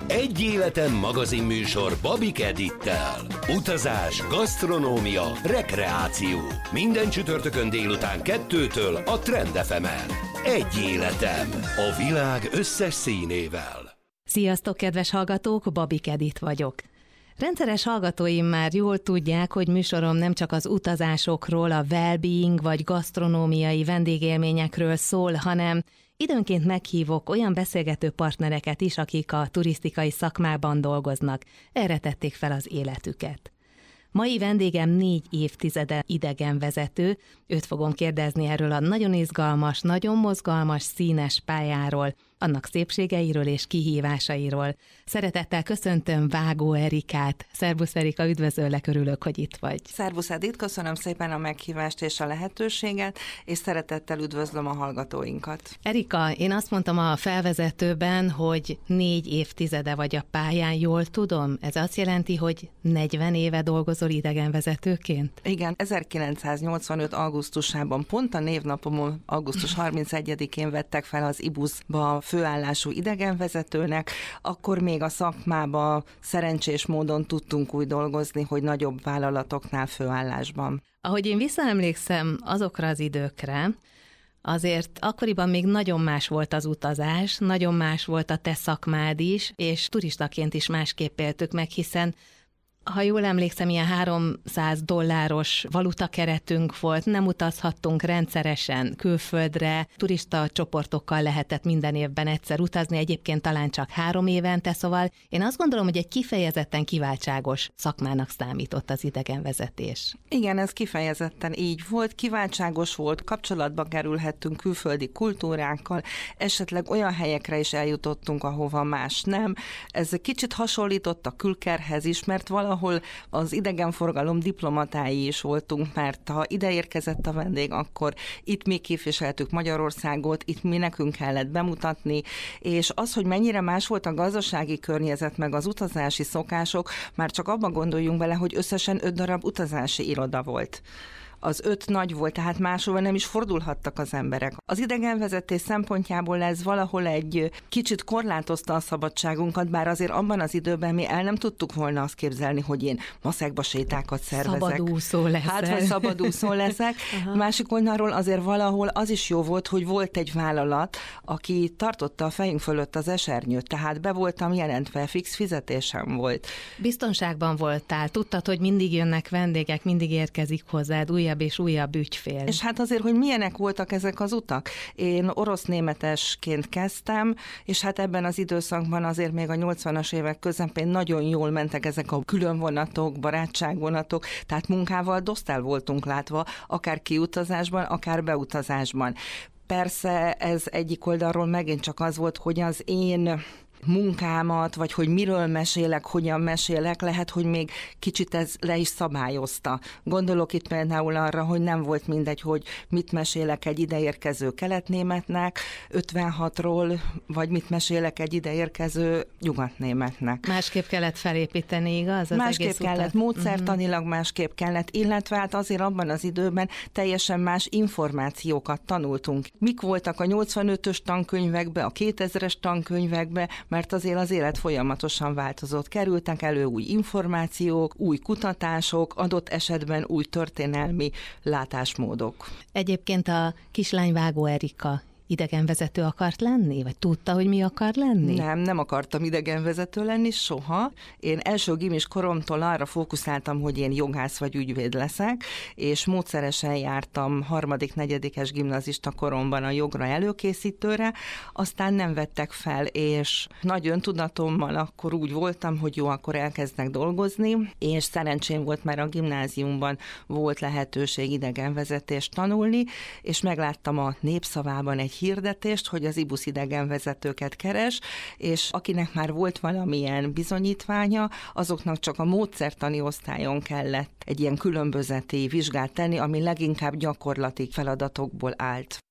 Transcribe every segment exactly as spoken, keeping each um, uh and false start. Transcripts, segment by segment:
Egy életem magazinműsor Babik Edittel. Utazás, gasztronómia, rekreáció. Minden csütörtökön délután kettőtől a Trend ef emen. Egy életem. A világ összes színével. Sziasztok, kedves hallgatók, Babik Edit vagyok. Rendszeres hallgatóim már jól tudják, hogy műsorom nem csak az utazásokról, a well-being vagy gasztronómiai vendégélményekről szól, hanem időnként meghívok olyan beszélgető partnereket is, akik a turisztikai szakmában dolgoznak. Erre tették fel az életüket. Mai vendégem négy évtizede idegenvezető, őt fogom kérdezni erről a nagyon izgalmas, nagyon mozgalmas, színes pályáról, annak szépségeiről és kihívásairól. Szeretettel köszöntöm Vágó Erikát. Szervusz Erika, üdvözöllek, örülök, hogy itt vagy. Szervusz Edith, köszönöm szépen a meghívást és a lehetőséget, és szeretettel üdvözlöm a hallgatóinkat. Erika, én azt mondtam a felvezetőben, hogy négy évtizede vagy a pályán, jól tudom? Ez azt jelenti, hogy negyven éve dolgozol idegenvezetőként? Igen, ezerkilencszáznyolcvanöt augusztusában, pont a névnapomon, augusztus harmincegyedikén vettek fel az i buszba főállású idegenvezetőnek, akkor még a szakmába szerencsés módon tudtunk úgy dolgozni, hogy nagyobb vállalatoknál főállásban. Ahogy én visszaemlékszem azokra az időkre, azért akkoriban még nagyon más volt az utazás, nagyon más volt a te szakmád is, és turistaként is másképp éltük meg, hiszen ha jól emlékszem, ilyen háromszáz dolláros valutakeretünk volt, nem utazhattunk rendszeresen külföldre, turista csoportokkal lehetett minden évben egyszer utazni, egyébként talán csak három évente, szóval én azt gondolom, hogy egy kifejezetten kiváltságos szakmának számított az idegenvezetés. Igen, ez kifejezetten így volt, kiváltságos volt, kapcsolatba kerülhettünk külföldi kultúrákkal, esetleg olyan helyekre is eljutottunk, ahova más nem. Ez kicsit hasonlított a külkerhez is, mert valahol ahol az idegenforgalom diplomatái is voltunk, mert ha ide érkezett a vendég, akkor itt mi képviseltük Magyarországot, itt mi nekünk kellett bemutatni, és az, hogy mennyire más volt a gazdasági környezet, meg az utazási szokások, már csak abba gondoljunk bele, hogy összesen öt darab utazási iroda volt. Az öt nagy volt, tehát máshova nem is fordulhattak az emberek. Az idegenvezetés szempontjából ez valahol egy kicsit korlátozta a szabadságunkat, bár azért abban az időben mi el nem tudtuk volna azt képzelni, hogy én maszekba sétákat szervezek. Szabadúszó leszel. Hát, vagy szabadúszó leszek. Másik oldalról azért valahol az is jó volt, hogy volt egy vállalat, aki tartotta a fejünk fölött az esernyőt, tehát be voltam jelentve, fix fizetésem volt. Biztonságban voltál, tudtad, hogy mindig jönnek vendégek, mindig érkezik hozzád új és újabb ügyfél. És hát azért, hogy milyenek voltak ezek az utak. Én orosz-németesként kezdtem, és hát ebben az időszakban azért még a nyolcvanas évek közepén nagyon jól mentek ezek a különvonatok, barátságvonatok, tehát munkával dosztál voltunk látva, akár kiutazásban, akár beutazásban. Persze ez egyik oldalról megint csak az volt, hogy az én munkámat, vagy hogy miről mesélek, hogyan mesélek, lehet, hogy még kicsit ez le is szabályozta. Gondolok itt például arra, hogy nem volt mindegy, hogy mit mesélek egy ideérkező keletnémetnek ötvenhatról, vagy mit mesélek egy ideérkező nyugatnémetnek. Másképp kellett felépíteni, igaz? Az másképp kellett, utat? módszertanilag másképp kellett, illetve hát azért abban az időben teljesen más információkat tanultunk. Mik voltak a nyolcvanötös tankönyvekbe, a kétezres tankönyvekbe, mert azért az élet folyamatosan változott. Kerültek elő új információk, új kutatások, adott esetben új történelmi látásmódok. Egyébként a kislány Vágó Erika idegenvezető akart lenni? Vagy tudta, hogy mi akar lenni? Nem, nem akartam idegenvezető lenni soha. Én első gimis koromtól arra fókuszáltam, hogy én jogász vagy ügyvéd leszek, és módszeresen jártam harmadik, negyedikes gimnazista koromban a jogra előkészítőre, aztán nem vettek fel, és nagy öntudatommal akkor úgy voltam, hogy jó, akkor elkezdnek dolgozni, és szerencsém volt, mert a gimnáziumban volt lehetőség idegenvezetést tanulni, és megláttam a Népszavában egy hirdetést, hogy az i busz idegenvezetőket keres, és akinek már volt valamilyen bizonyítványa, azoknak csak a módszertani osztályon kellett egy ilyen különbözeti vizsgát tenni, ami leginkább gyakorlati feladatokból állt.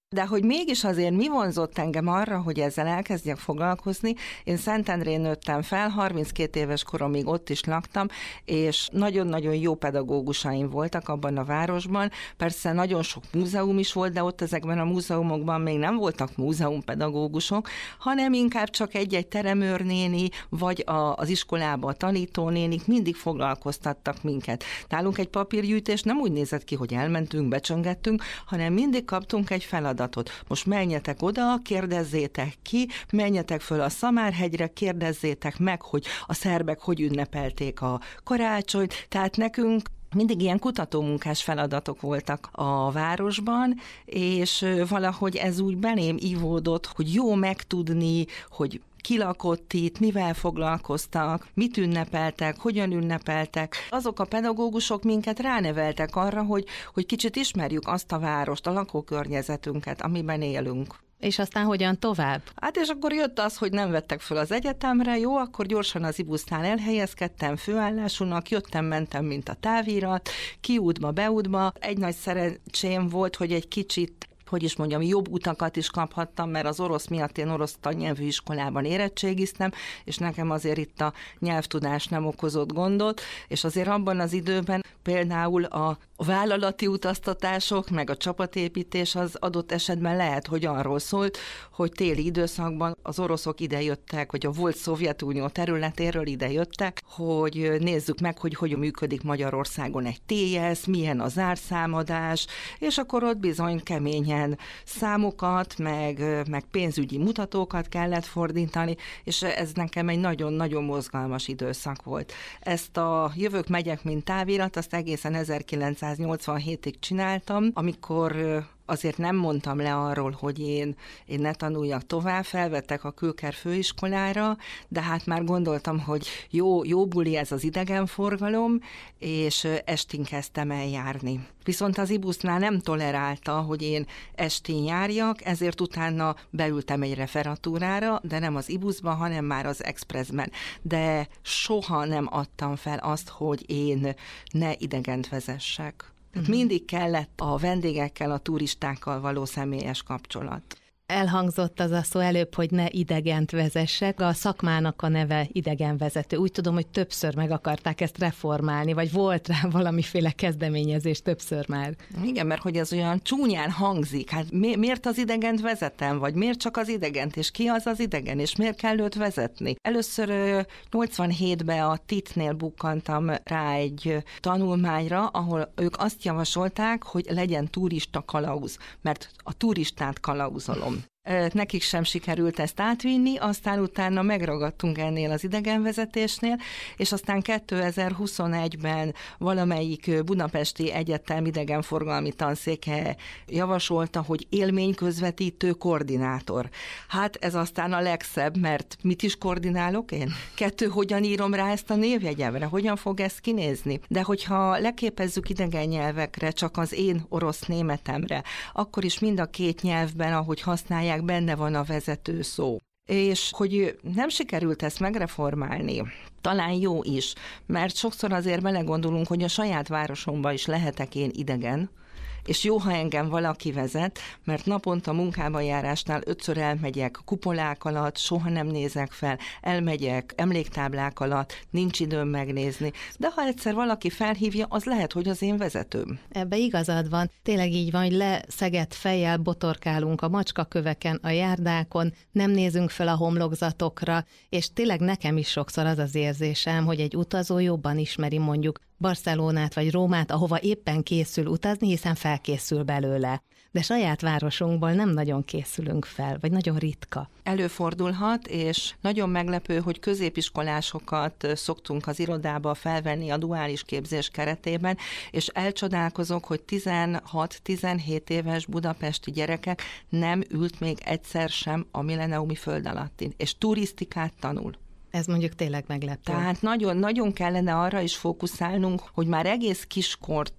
De hogy mégis azért mi vonzott engem arra, hogy ezzel elkezdjek foglalkozni, én Szentendrén nőttem fel, harminckét éves koromig ott is laktam, és nagyon-nagyon jó pedagógusaim voltak abban a városban. Persze nagyon sok múzeum is volt, de ott ezekben a múzeumokban még nem voltak múzeumpedagógusok, hanem inkább csak egy-egy teremőrnéni, vagy a, az iskolában a tanítónénik mindig foglalkoztattak minket. Nálunk egy papírgyűjtés nem úgy nézett ki, hogy elmentünk, becsöngettünk, hanem mindig kaptunk egy feladatot. Most menjetek oda, kérdezzétek ki, menjetek föl a Szamárhegyre, kérdezzétek meg, hogy a szerbek hogy ünnepelték a karácsonyt. Tehát nekünk mindig ilyen kutatómunkás feladatok voltak a városban, és valahogy ez úgy belém ivódott, hogy jó megtudni, hogy ki lakott itt, mivel foglalkoztak, mit ünnepeltek, hogyan ünnepeltek. Azok a pedagógusok minket ráneveltek arra, hogy, hogy kicsit ismerjük azt a várost, a lakókörnyezetünket, amiben élünk. És aztán hogyan tovább? Hát és akkor jött az, hogy nem vettek föl az egyetemre, jó, akkor gyorsan az IBUSZ-nál elhelyezkedtem főállásúnak, jöttem, mentem, mint a távirat, kiútba, beútba. Egy nagy szerencsém volt, hogy egy kicsit hogy is mondjam, jobb utakat is kaphattam, mert az orosz miatt én orosz tannyelvű iskolában érettségiztem, és nekem azért itt a nyelvtudás nem okozott gondot, és azért abban az időben például a vállalati utaztatások, meg a csapatépítés az adott esetben lehet, hogy arról szólt, hogy téli időszakban az oroszok idejöttek, vagy a volt Szovjetunió területéről idejöttek, hogy nézzük meg, hogy hogyan működik Magyarországon egy té es, milyen a zárszámadás, és akkor ott bizony keményen számokat, meg, meg pénzügyi mutatókat kellett fordítani, és ez nekem egy nagyon-nagyon mozgalmas időszak volt. Ezt a Jövök, megyek, mint távirat, azt egészen ezerkilencszáznyolcvanhétig csináltam, amikor azért nem mondtam le arról, hogy én, én ne tanuljak tovább, felvettek a Külker főiskolára, de hát már gondoltam, hogy jó, jó buli ez az idegenforgalom, és estén kezdtem el járni. Viszont az IBUSZ-nál nem tolerálta, hogy én estén járjak, ezért utána beültem egy referatúrára, de nem az IBUSZ-ban, hanem már az Expressben. De soha nem adtam fel azt, hogy én ne idegent vezessek. Tehát mindig kellett a vendégekkel, a turistákkal való személyes kapcsolat. Elhangzott az a szó előbb, hogy ne idegent vezessek, a szakmának a neve idegenvezető. Úgy tudom, hogy többször meg akarták ezt reformálni, vagy volt rá valamiféle kezdeményezés többször már. Igen, mert hogy ez olyan csúnyán hangzik. Hát mi, miért az idegent vezetem, vagy miért csak az idegent, és ki az az idegen, és miért kell őt vezetni? Először nyolcvanhétben a té i té-nél bukkantam rá egy tanulmányra, ahol ők azt javasolták, hogy legyen turista kalauz, mert a turistát kalauzolom. Nekik sem sikerült ezt átvinni, aztán utána megragadtunk ennél az idegenvezetésnél, és aztán kétezer-huszonegyben valamelyik budapesti egyetem idegenforgalmi tanszéke javasolta, hogy élményközvetítő koordinátor. Hát ez aztán a legszebb, mert mit is koordinálok én? Kettő, hogyan írom rá ezt a névjegyemre? Hogyan fog ez kinézni? De hogyha leképezzük idegen nyelvekre, csak az én orosz németemre, akkor is mind a két nyelvben, ahogy használják, benne van a vezető szó. És hogy nem sikerült ezt megreformálni, talán jó is, mert sokszor azért belegondolunk, hogy a saját városomban is lehetek én idegen, és jó, ha engem valaki vezet, mert naponta munkába járásnál ötször elmegyek kupolák alatt, soha nem nézek fel, elmegyek emléktáblák alatt, nincs időm megnézni. De ha egyszer valaki felhívja, az lehet, hogy az én vezetőm. Ebbe igazad van. Tényleg így van, hogy leszegett fejjel botorkálunk a macskaköveken, a járdákon, nem nézünk fel a homlokzatokra, és tényleg nekem is sokszor az az érzésem, hogy egy utazó jobban ismeri mondjuk Barcelonát vagy Rómát, ahova éppen készül utazni, hiszen felkészül belőle. De saját városunkból nem nagyon készülünk fel, vagy nagyon ritka. Előfordulhat, és nagyon meglepő, hogy középiskolásokat szoktunk az irodába felvenni a duális képzés keretében, és elcsodálkozok, hogy tizenhat-tizenhét éves budapesti gyerekek nem ült még egyszer sem a milleniumi föld alattin, és turisztikát tanul. Ez mondjuk tényleg meglepő. Tehát nagyon-nagyon kellene arra is fókuszálnunk, hogy már egész kiskortól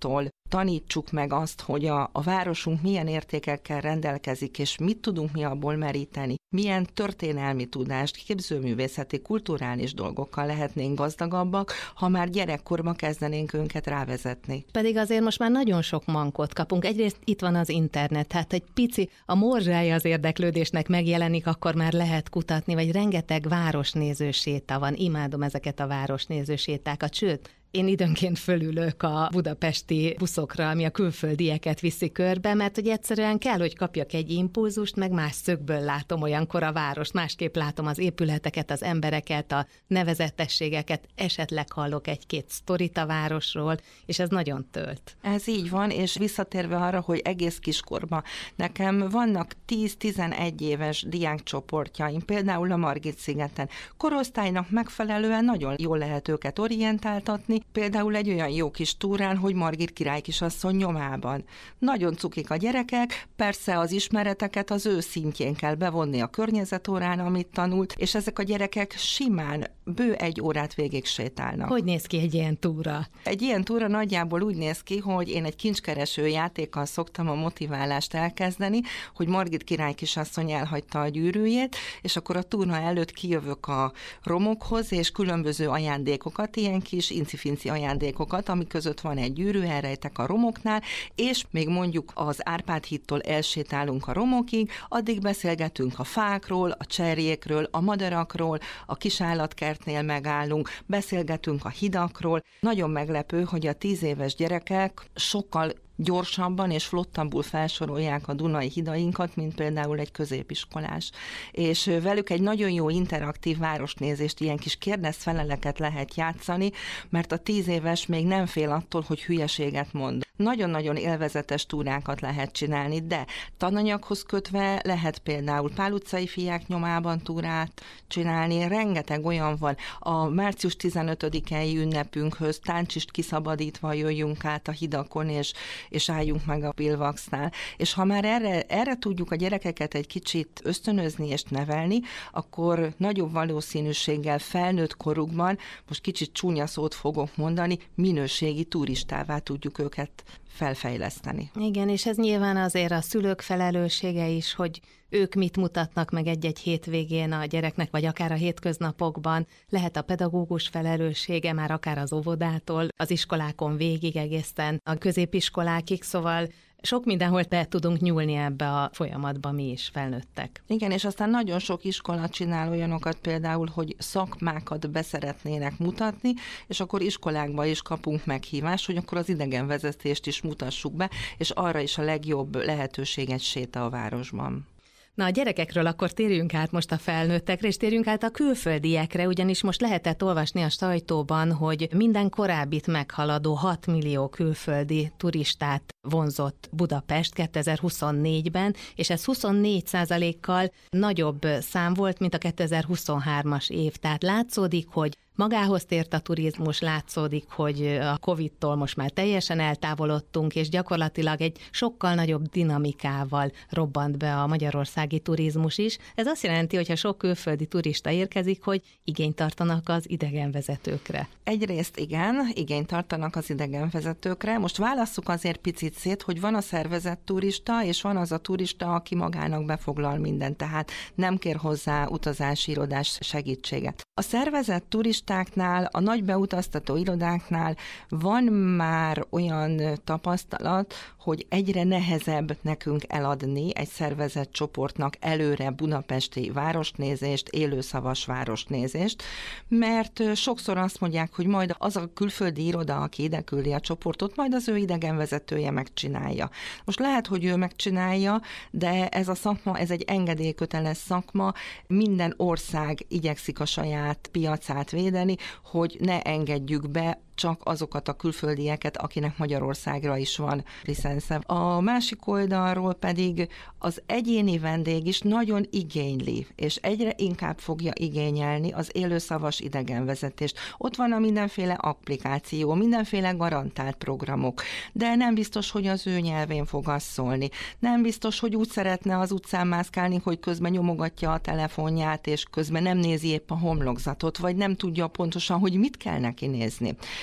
tanítsuk meg azt, hogy a, a városunk milyen értékekkel rendelkezik, és mit tudunk mi abból meríteni, milyen történelmi tudást, képzőművészeti, kulturális dolgokkal lehetnénk gazdagabbak, ha már gyerekkorban kezdenénk önket rávezetni. Pedig azért most már nagyon sok mankot kapunk. Egyrészt itt van az internet, hát egy pici, a morzsája az érdeklődésnek megjelenik, akkor már lehet kutatni, vagy rengeteg városnéző séta van. Imádom ezeket a városnéző sétákat, sőt, én időnként fölülök a budapesti buszokra, ami a külföldieket viszi körbe, mert hogy egyszerűen kell, hogy kapjak egy impulzust, meg más szögből látom olyankor a várost, másképp látom az épületeket, az embereket, a nevezetességeket, esetleg hallok egy-két sztorit a városról, és ez nagyon tölt. Ez így van, és visszatérve arra, hogy egész kiskorban nekem vannak tíz-tizenegy éves diákcsoportjaim, például a Margit-szigeten. Korosztálynak megfelelően nagyon jól lehet őket orientáltatni, például egy olyan jó kis túrán, hogy Margit királykisasszony nyomában. Nagyon cukik a gyerekek, persze az ismereteket az ő szintjén kell bevonni a környezetórán, amit tanult, és ezek a gyerekek simán bő egy órát végig sétálnak. Hogy néz ki egy ilyen túra? Egy ilyen túra nagyjából úgy néz ki, hogy én egy kincskereső játékkal szoktam a motiválást elkezdeni, hogy Margit királykisasszony elhagyta a gyűrűjét, és akkor a túra előtt kijövök a romokhoz, és különböző ajándékokat, ilyen kis incifinci ajándékokat, ami között van egy gyűrű, elrejtek a romoknál, és még mondjuk az Árpád hídtól elsétálunk a romokig, addig beszélgetünk a fákról, a cserjékről, a madarakról, a kisállatkertnél megállunk, beszélgetünk a hidakról. Nagyon meglepő, hogy a tíz éves gyerekek sokkal gyorsabban és flottabbul felsorolják a Dunai hidainkat, mint például egy középiskolás. És velük egy nagyon jó interaktív városnézést, ilyen kis kérdez-feleleket lehet játszani, mert a tíz éves még nem fél attól, hogy hülyeséget mond. Nagyon-nagyon élvezetes túrákat lehet csinálni, de tananyaghoz kötve lehet például Pál utcai fiák nyomában túrát csinálni, rengeteg olyan van. A március tizenötödikei ünnepünkhöz táncsist kiszabadítva jöjjünk át a hidakon, és és álljunk meg a Pilvaxnál. És ha már erre, erre tudjuk a gyerekeket egy kicsit ösztönözni és nevelni, akkor nagyobb valószínűséggel felnőtt korukban, most kicsit csúnya szót fogok mondani, minőségi turistává tudjuk őket felfejleszteni. Igen, és ez nyilván azért a szülők felelőssége is, hogy ők mit mutatnak meg egy-egy hétvégén a gyereknek, vagy akár a hétköznapokban. Lehet a pedagógus felelőssége, már akár az óvodától, az iskolákon végig egészen a középiskolákig, szóval sok mindenhol be tudunk nyúlni ebbe a folyamatba mi is, felnőttek. Igen, és aztán nagyon sok iskola csinál olyanokat például, hogy szakmákat beszeretnének mutatni, és akkor iskolákba is kapunk meghívást, hogy akkor az idegenvezetést is mutassuk be, és arra is a legjobb lehetőség egy séta a városban. Na, a gyerekekről akkor térjünk át most a felnőttekre, és térjünk át a külföldiekre, ugyanis most lehetett olvasni a sajtóban, hogy minden korábbit meghaladó hat millió külföldi turistát vonzott Budapest kétezer-huszonnégyben, és ez huszonnégy százalékkal nagyobb szám volt, mint a kétezer-huszonhármas év. Tehát látszódik, hogy magához tért a turizmus, látszódik, hogy a Covidtól most már teljesen eltávolodtunk, és gyakorlatilag egy sokkal nagyobb dinamikával robbant be a magyarországi turizmus is. Ez azt jelenti, hogy ha sok külföldi turista érkezik, hogy igényt tartanak az idegenvezetőkre. Egyrészt igen, igényt tartanak az idegenvezetőkre. Most válasszuk azért picit szét, hogy van a szervezett turista, és van az a turista, aki magának befoglal mindent, tehát nem kér hozzá utazási irodás segítséget. A szervezett turistáknál, a nagy beutaztató irodáknál van már olyan tapasztalat, hogy egyre nehezebb nekünk eladni egy szervezett csoportnak előre budapesti városnézést, élőszavas városnézést, mert sokszor azt mondják, hogy majd az a külföldi iroda, aki ide küldi a csoportot, majd az ő idegenvezetője megcsinálja. Most lehet, hogy ő megcsinálja, de ez a szakma, ez egy engedélyköteles szakma, minden ország igyekszik a saját piacát védeni, hogy ne engedjük be csak azokat a külföldieket, akinek Magyarországra is van licensze. A másik oldalról pedig az egyéni vendég is nagyon igényli, és egyre inkább fogja igényelni az élőszavas idegenvezetést. Ott van a mindenféle applikáció, mindenféle garantált programok, de nem biztos, hogy az ő nyelvén fog azt szólni. Nem biztos, hogy úgy szeretne az utcán mászkálni, hogy közben nyomogatja a telefonját, és közben nem nézi épp a homlokzatot, vagy nem tudja pontosan, hogy mit kell neki nézni.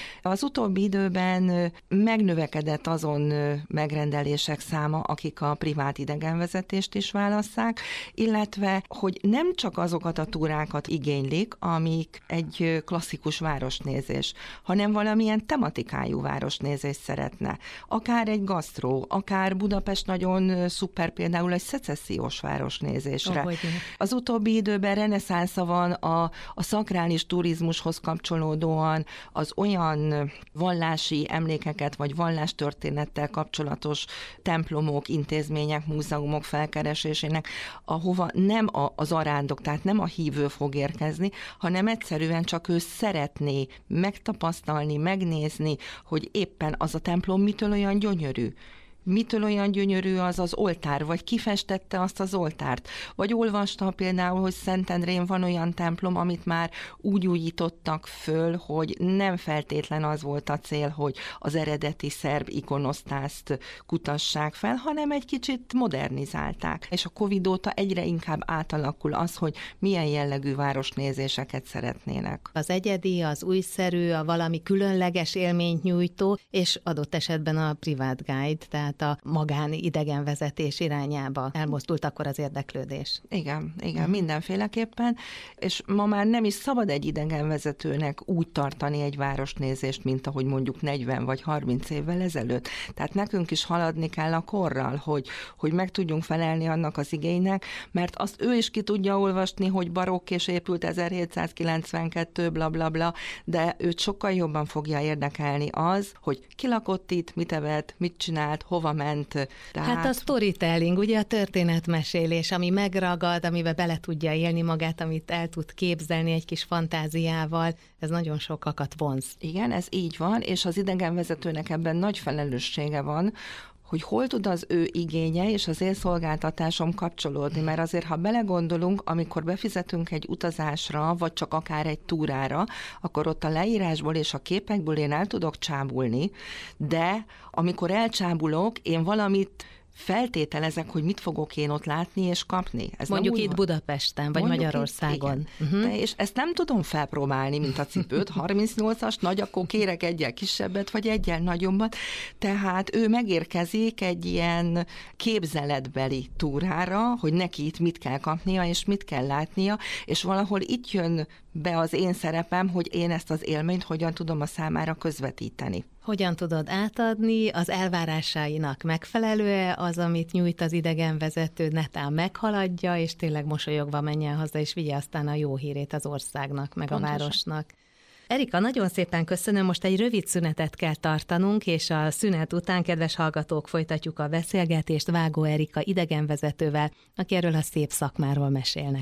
Az utóbbi időben megnövekedett azon megrendelések száma, akik a privát idegenvezetést is válasszák, illetve, hogy nem csak azokat a túrákat igénylik, amik egy klasszikus városnézés, hanem valamilyen tematikájú városnézést szeretne. Akár egy gasztró, akár Budapest nagyon szuper például egy szecessziós városnézésre. Oh, az utóbbi időben reneszánsza van a, a szakrális turizmushoz kapcsolódóan, az olyan vallási emlékeket, vagy vallástörténettel kapcsolatos templomok, intézmények, múzeumok felkeresésének, ahova nem a, az arándok, tehát nem a hívő fog érkezni, hanem egyszerűen csak ő szeretné megtapasztalni, megnézni, hogy éppen az a templom mitől olyan gyönyörű. Mitől olyan gyönyörű az az oltár, vagy kifestette azt az oltárt, vagy olvasta például, hogy Szentendrén van olyan templom, amit már úgy újítottak föl, hogy nem feltétlen az volt a cél, hogy az eredeti szerb ikonosztászt kutassák fel, hanem egy kicsit modernizálták. És a Covid óta egyre inkább átalakul az, hogy milyen jellegű városnézéseket szeretnének. Az egyedi, az újszerű, a valami különleges élményt nyújtó, és adott esetben a private guide, tehát a magán idegenvezetés irányába elmozdult akkor az érdeklődés. Igen, igen, hmm. mindenféleképpen, és ma már nem is szabad egy idegenvezetőnek úgy tartani egy városnézést, mint ahogy mondjuk negyven vagy harminc évvel ezelőtt. Tehát nekünk is haladni kell a korral, hogy, hogy meg tudjunk felelni annak az igénynek, mert azt ő is ki tudja olvasni, hogy barokk és épült ezerhétszázkilencvenkettő, bla bla bla, de őt sokkal jobban fogja érdekelni az, hogy ki lakott itt, mit evett, mit csinált, hova ment. Tehát... Hát a storytelling, ugye a történetmesélés, ami megragad, amiben bele tudja élni magát, amit el tud képzelni egy kis fantáziával, ez nagyon sokakat vonz. Igen, ez így van, és az idegenvezetőnek ebben nagy felelőssége van, hogy hol tud az ő igénye és az én szolgáltatásom kapcsolódni, mert azért, ha belegondolunk, amikor befizetünk egy utazásra, vagy csak akár egy túrára, akkor ott a leírásból és a képekből én el tudok csábulni, de amikor elcsábulok, én valamit feltételezek, hogy mit fogok én ott látni és kapni. Ez mondjuk itt Budapesten, vagy mondjuk Magyarországon. Itt, uh-huh. De és ezt nem tudom felpróbálni, mint a cipőt, harmincnyolcas nagy, akkor kérek egyel kisebbet, vagy egyel nagyobbat. Tehát ő megérkezik egy ilyen képzeletbeli túrára, hogy neki itt mit kell kapnia, és mit kell látnia, és valahol itt jön be az én szerepem, hogy én ezt az élményt hogyan tudom a számára közvetíteni. Hogyan tudod átadni, az elvárásainak megfelelő-e az, amit nyújt az idegenvezető, netán meghaladja, és tényleg mosolyogva menjen haza, és vigye aztán a jó hírét az országnak, meg Pontosan. A városnak. Erika, nagyon szépen köszönöm, most egy rövid szünetet kell tartanunk, és a szünet után, kedves hallgatók, folytatjuk a beszélgetést Vágó Erika idegenvezetővel, aki erről a szép szakmáról mesél nekünk.